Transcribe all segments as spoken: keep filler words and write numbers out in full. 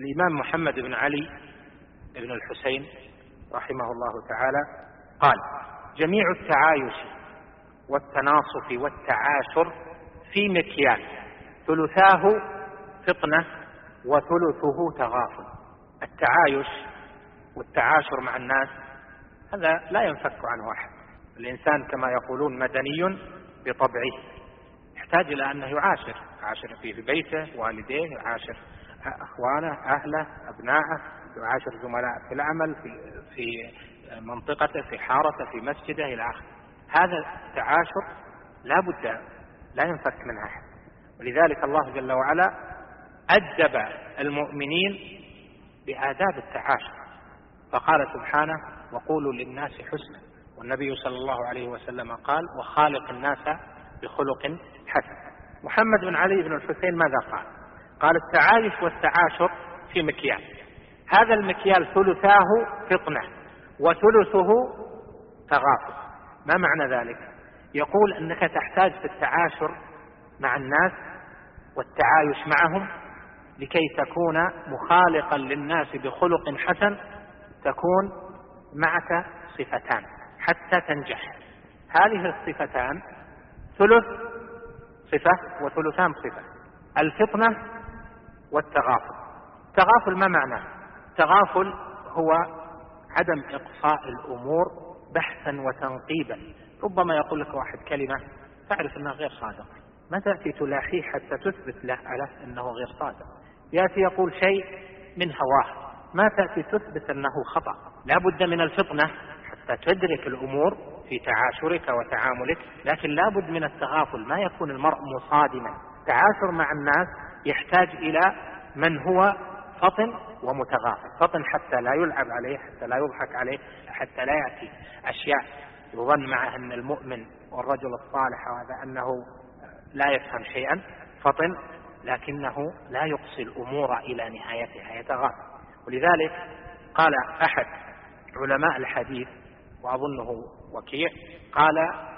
الإمام محمد بن علي بن الحسين رحمه الله تعالى قال: جميع التعايش والتناصف والتعاشر في مكيال ثلثاه فطنة وثلثه تغافل. التعايش والتعاشر مع الناس هذا لا ينفك عنه أحد. الإنسان كما يقولون مدني بطبعه، يحتاج إلى أنه يعاشر يعاشر في بيته والديه، يعاشر أخوانه أهله أبنائه، يعاشر زملاء في العمل في, في منطقته في حارته في مسجده إلى آخره. هذا التعاشر لا بد لا ينفك منه أحد. ولذلك الله جل وعلا أدب المؤمنين بآداب التعاشر، فقال سبحانه: وقولوا للناس حسنا. والنبي صلى الله عليه وسلم قال: وخالق الناس بخلق حسن. محمد بن علي بن الحسين ماذا قال؟ قال: التعايش والتعاشر في مكيال، هذا المكيال ثلثاه فطنة وثلثه تغافل. ما معنى ذلك؟ يقول أنك تحتاج في التعاشر مع الناس والتعايش معهم لكي تكون مخالقا للناس بخلق حسن، تكون معك صفتان حتى تنجح. هذه الصفتان ثلث صفة وثلثان صفة: الفطنة والتغافل. التغافل ما معناه؟ التغافل هو عدم إقصاء الأمور بحثا وتنقيبا. ربما يقول لك واحد كلمة تعرف أنها غير صادق، ما تأتي تلاحيه حتى تثبت له على أنه غير صادق. يأتي يقول شيء من هواه، ما تأتي تثبت أنه خطأ. لا بد من الفطنة حتى تدرك الأمور في تعاشرك وتعاملك، لكن لا بد من التغافل، ما يكون المرء مصادما. التعاشر مع الناس يحتاج إلى من هو فطن ومتغافل. فطن حتى لا يلعب عليه، حتى لا يضحك عليه، حتى لا يأتي أشياء يظن معه أن المؤمن والرجل الصالح وهذا أنه لا يفهم شيئا. فطن لكنه لا يقصي الأمور إلى نهايتها، يتغافل. ولذلك قال أحد علماء الحديث وأظنه وكيع قال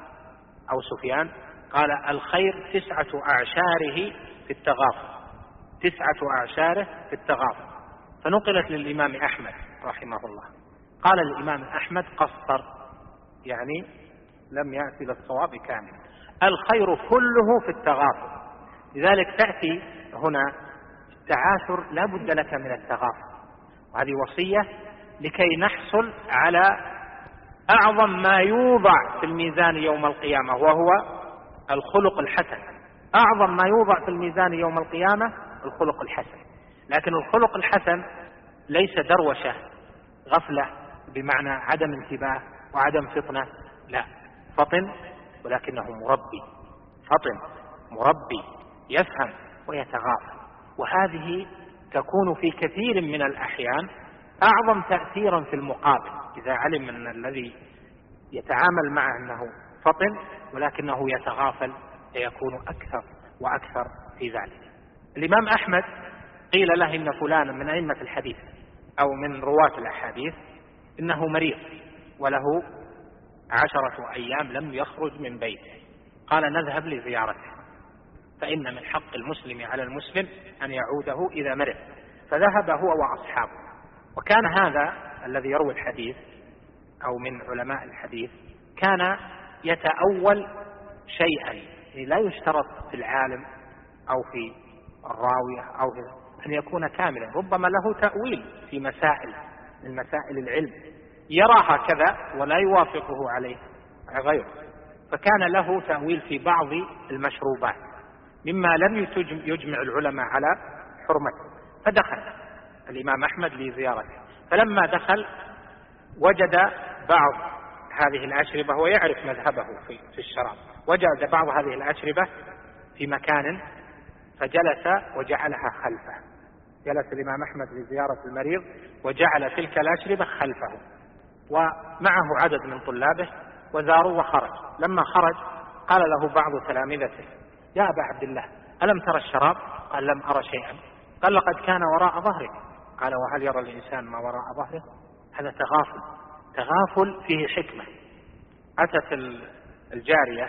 أو سفيان قال: الخير تسعة أعشاره في التغافل، تسعة أعشاره في التغافل. فنقلت للإمام أحمد رحمه الله، قال الإمام أحمد: قصر، يعني لم يأتي للصواب كامل، الخير كله في التغافل. لذلك تأتي هنا التعاشر لا بد لك من التغافل، وهذه وصية لكي نحصل على أعظم ما يوضع في الميزان يوم القيامة، وهو الخلق الحسن. أعظم ما يوضع في الميزان يوم القيامة الخلق الحسن. لكن الخلق الحسن ليس دروشة غفلة بمعنى عدم انتباه وعدم فطنة، لا، فطن ولكنه مربي، فطن مربي يفهم ويتغافل. وهذه تكون في كثير من الأحيان أعظم تأثيرا في المقابل، إذا علم أن الذي يتعامل معه أنه فطن ولكنه يتغافل يكون أكثر وأكثر في ذلك. الإمام أحمد قيل له إن فلانا من أئمة الحديث أو من رواة الأحاديث إنه مريض وله عشرة أيام لم يخرج من بيته، قال: نذهب لزيارته، فإن من حق المسلم على المسلم أن يعوده إذا مرض. فذهب هو وأصحابه. وكان هذا الذي يروي الحديث أو من علماء الحديث كان يتأول شيئا، لا يشترط في العالم أو في الراوية أو أن يكون كاملا، ربما له تأويل في مسائل من مسائل العلم يراها كذا ولا يوافقه عليه غيره، فكان له تأويل في بعض المشروبات مما لم يجمع العلماء على حرمته. فدخل الإمام أحمد لزيارته، فلما دخل وجد بعض هذه الأشربة، هو يعرف مذهبه في الشراب، وجد بعض هذه الأشربة في مكان فجلس وجعلها خلفه. جلس الإمام أحمد لزيارة المريض وجعل تلك الأشربة خلفه، ومعه عدد من طلابه وزاروا وخرج. لما خرج قال له بعض تلامذته: يا أبا عبد الله، ألم ترى الشراب؟ قال: لم أرى شيئا. قال: لقد كان وراء ظهرك. قال: وهل يرى الإنسان ما وراء ظهره؟ هذا تغافل، تغافل فيه حكمة. أتت الجارية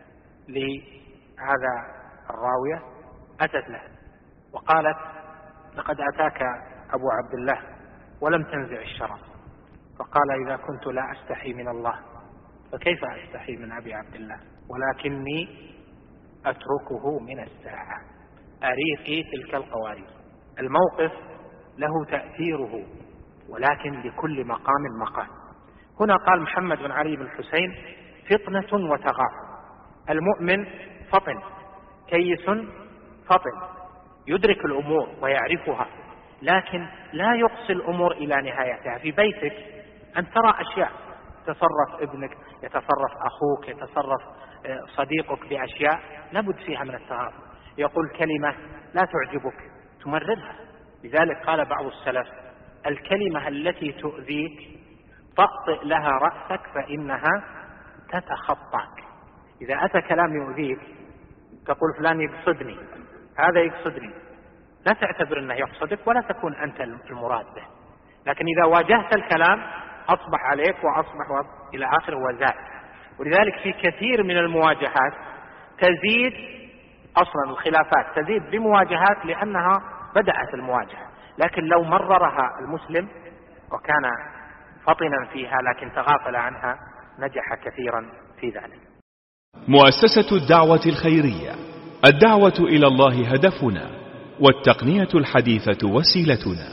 لهذا الراوية، أتت له وقالت لقد أتاك أبو عبد الله ولم تنزع الشرف، فقال إذا كنت لا أستحي من الله فكيف أستحي من أبي عبد الله، ولكني أتركه من الساعة أريقي تلك القوارير. الموقف له تأثيره، ولكن لكل مقام مقام. هنا قال محمد بن علي بن الحسين فطنة وتغافل. المؤمن فطن كيس فطن يدرك الأمور ويعرفها، لكن لا يقصي الأمور إلى نهايتها. في بيتك أن ترى أشياء، يتصرف ابنك، يتصرف أخوك، يتصرف صديقك بأشياء لابد فيها من التغافل. يقول كلمة لا تعجبك تمررها. لذلك قال بعض السلف الكلمة التي تؤذيك طأطئ لها رأسك فإنها تتخطاك. إذا أتى كلام يؤذيك تقول فلان يقصدني، هذا يقصدني، لا تعتبر أنه يقصدك ولا تكون أنت المراد به. لكن إذا واجهت الكلام أصبح عليك وأصبح إلى آخره وزاد. ولذلك في كثير من المواجهات تزيد، أصلا الخلافات تزيد بمواجهات لأنها بدأت المواجهة، لكن لو مررها المسلم وكان فطنا فيها لكن تغافل عنها نجح كثيرا في ذلك. مؤسسة الدعوة الخيرية، الدعوة إلى الله هدفنا، والتقنية الحديثة وسيلتنا.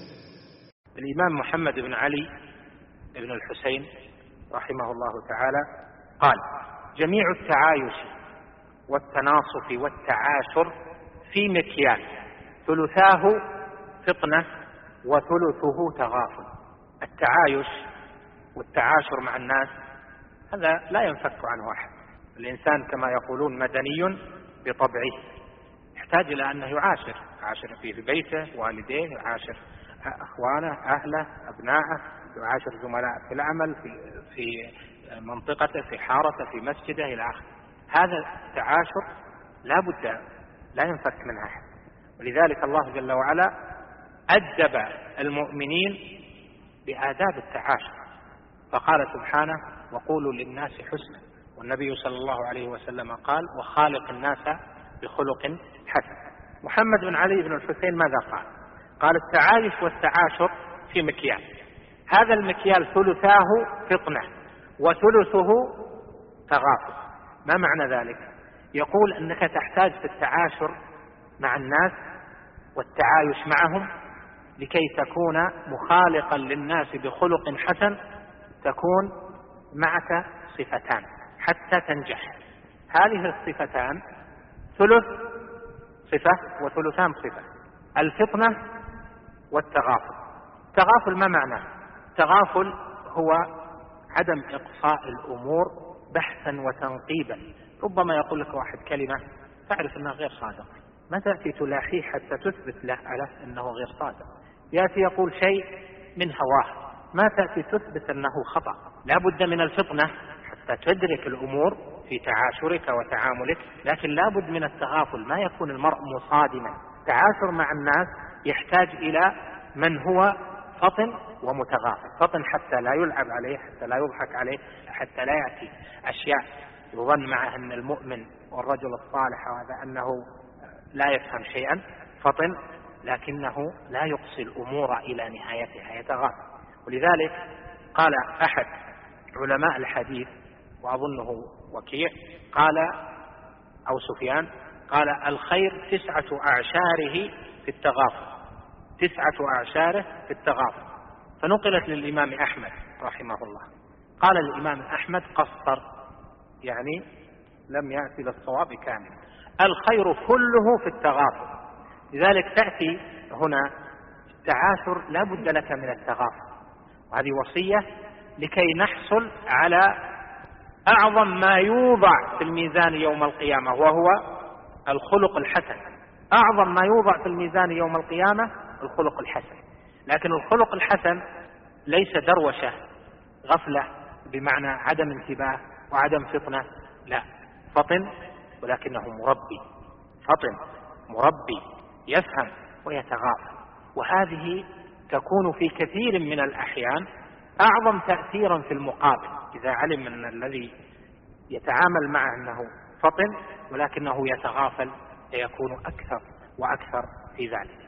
الإمام محمد بن علي بن الحسين رحمه الله تعالى قال جميع التعايش والتناصف والتعاشر في مكيال ثلثاه فطنة وثلثه تغافل. التعايش والتعاشر مع الناس هذا لا ينفك عنه أحد. الإنسان كما يقولون مدني بطبعه، يحتاج إلى أنه يعاشر يعاشر في بيته والديه، يعاشر أخوانه أهله أبنائه، يعاشر زملاء في العمل في, في منطقته في حارته في مسجده إلى آخره. هذا التعاشر لا بد لا ينفك منها أحد. ولذلك الله جل وعلا أدب المؤمنين بآداب التعاشر، فقال سبحانه وقولوا للناس حسنا، والنبي صلى الله عليه وسلم قال وخالق الناس بخلق حسن. محمد بن علي بن الحسين ماذا قال؟ قال التعايش والتعاشر في مكيال، هذا المكيال ثلثاه فطنة وثلثه تغافل. ما معنى ذلك؟ يقول أنك تحتاج في التعاشر مع الناس والتعايش معهم لكي تكون مخالقا للناس بخلق حسن، تكون معك صفتان حتى تنجح. هذه الصفتان ثلث صفة وثلثان صفة، الفطنة والتغافل. التغافل ما معناه؟ التغافل هو عدم إقصاء الأمور بحثا وتنقيبا. ربما يقول لك واحد كلمة تعرف أنها غير صادق، ما تأتي تلاحيه حتى تثبت له على أنه غير صادق. يأتي يقول شيء من هواه، ما تأتي تثبت أنه خطأ. لا بد من الفطنة حتى تدرك الأمور في تعاشرك وتعاملك، لكن لا بد من التغافل، ما يكون المرء مصادما. التعاشر مع الناس يحتاج إلى من هو فطن ومتغافل. فطن حتى لا يلعب عليه، حتى لا يضحك عليه، حتى لا يأتي أشياء يظن معه أن المؤمن والرجل الصالح وهذا أنه لا يفهم شيئا. فطن لكنه لا يقصي الأمور إلى نهايتها، يتغافل. ولذلك قال أحد علماء الحديث وأظنه وكيع قال أو سفيان قال الخير تسعة أعشاره في التغافل، تسعة أعشاره في التغافل. فنقلت للإمام أحمد رحمه الله، قال الإمام أحمد قصر، يعني لم يأتي للصواب كامل، الخير كله في التغافل. لذلك تأتي هنا التعاشر لا بد لك من التغافل، وهذه وصية لكي نحصل على أعظم ما يوضع في الميزان يوم القيامة، وهو الخلق الحسن. أعظم ما يوضع في الميزان يوم القيامة الخلق الحسن. لكن الخلق الحسن ليس دروشة غفلة بمعنى عدم انتباه وعدم فطنة، لا، فطن ولكنه مربي، فطن مربي يفهم ويتغافل. وهذه تكون في كثير من الأحيان أعظم تأثيرا في المقابل، إذا علم أن الذي يتعامل معه أنه فطن ولكنه يتغافل يكون أكثر وأكثر في ذلك.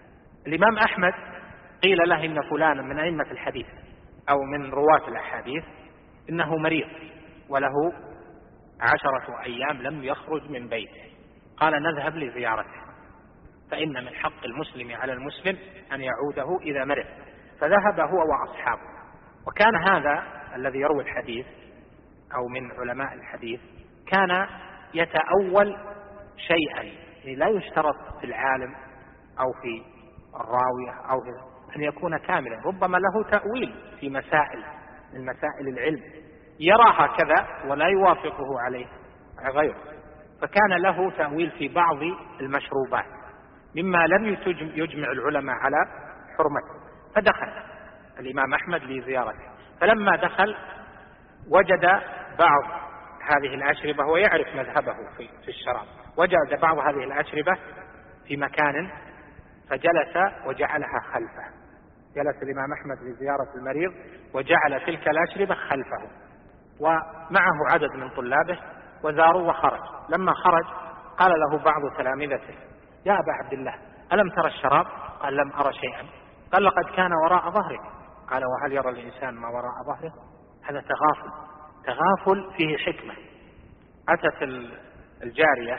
الإمام أحمد قيل له إن فلانا من أئمة الحديث أو من رواة الأحاديث إنه مريض وله عشرة أيام لم يخرج من بيته، قال نذهب لزيارته فإن من حق المسلم على المسلم أن يعوده إذا مرض، فذهب هو وأصحابه. وكان هذا الذي يروي الحديث أو من علماء الحديث كان يتأول شيئا، يعني لا يشترط في العالم أو في الراوية أو أن يكون كاملا، ربما له تأويل في مسائل من مسائل العلم يرى هكذا ولا يوافقه عليه غيره، فكان له تأويل في بعض المشروبات مما لم يجمع العلماء على حرمته. فدخل الإمام أحمد لزيارته، فلما دخل وجد بعض هذه الأشربة، هو يعرف مذهبه في الشراب، وجد بعض هذه الأشربة في مكان فجلس وجعلها خلفه. جلس الإمام أحمد لزيارة المريض وجعل تلك الأشربة خلفه، ومعه عدد من طلابه وزاروا وخرج. لما خرج قال له بعض تلامذته يا أبا عبد الله ألم ترى الشراب؟ قال لم أرى شيئا. قال لقد كان وراء ظهرك. قال وهل يرى الإنسان ما وراء ظهره؟ هذا تغافل، تغافل فيه حكمة. أتت الجارية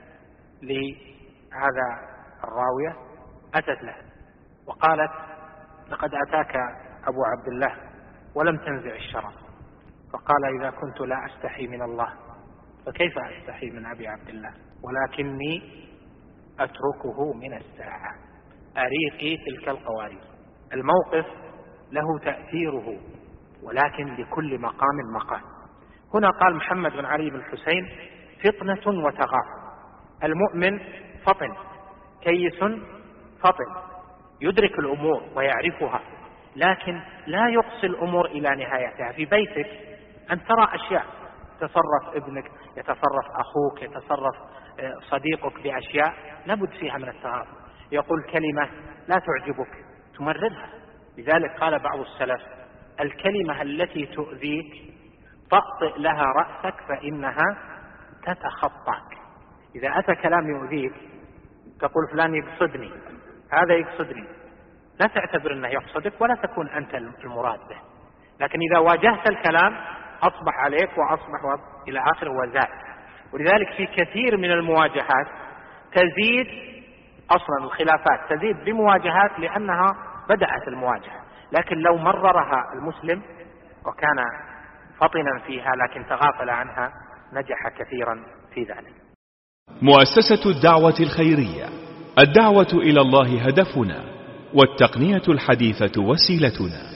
لهذا الراوية، أتت له وقالت لقد أتاك أبو عبد الله ولم تنزع الشراب. فقال إذا كنت لا أستحي من الله فكيف أستحي من أبي عبد الله، ولكني أتركه من الساعة أريقي تلك القوارير. الموقف له تأثيره، ولكن لكل مقام مقام. هنا قال محمد بن علي بن الحسين فطنة وتغافل. المؤمن فطن كيس فطن يدرك الأمور ويعرفها، لكن لا يقصي الأمور إلى نهايتها. في بيتك أن ترى أشياء، يتصرف ابنك، يتصرف أخوك، يتصرف صديقك بأشياء لابد فيها من التغافل. يقول كلمة لا تعجبك تمررها. لذلك قال بعض السلف الكلمة التي تؤذيك طأطئ لها رأسك فإنها تتخطاك. إذا أتى كلام يؤذيك تقول فلان يقصدني، هذا يقصدني، لا تعتبر أنه يقصدك ولا تكون أنت المراد به. لكن إذا واجهت الكلام أصبح عليك وأصبح إلى آخره وزاد. ولذلك في كثير من المواجهات تزيد، أصلا الخلافات تزيد بمواجهات لأنها بدأت المواجهة، لكن لو مررها المسلم وكان فطنا فيها لكن تغافل عنها نجح كثيرا في ذلك. مؤسسة الدعوة الخيرية، الدعوة إلى الله هدفنا، والتقنية الحديثة وسيلتنا.